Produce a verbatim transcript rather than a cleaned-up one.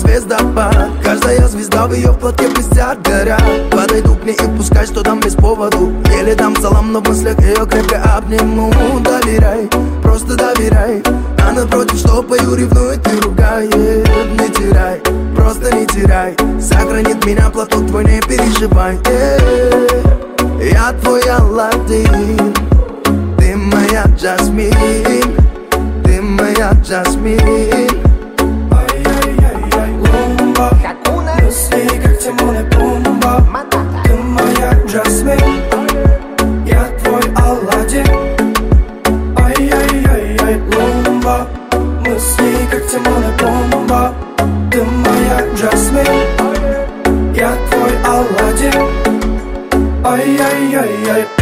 звездопад. Каждая звезда в ее платке блестят, горят. Подойду к ней и пускай, что там без поводу. Еле дам салам, но в мыслях ее крепко обниму. Доверяй, просто доверяй. А напротив, что пою, ревнует и ругает. Не теряй, просто не теряй. Сохранит меня платок твой, не переживай. Э-э-э. Я твой Аладдин, ты моя Джасмин, ты моя Джасмин. Ай-яй-яй-яй, лумба, мысли как Тимон и Пумба. Ты моя Джасмин, я твой Аладдин. Ай-яй-яй-яй, лумба, мысли как Тимон и Пумба. Ты моя Джасмин, я твой Аладдин. Ай-яй-яй-яй.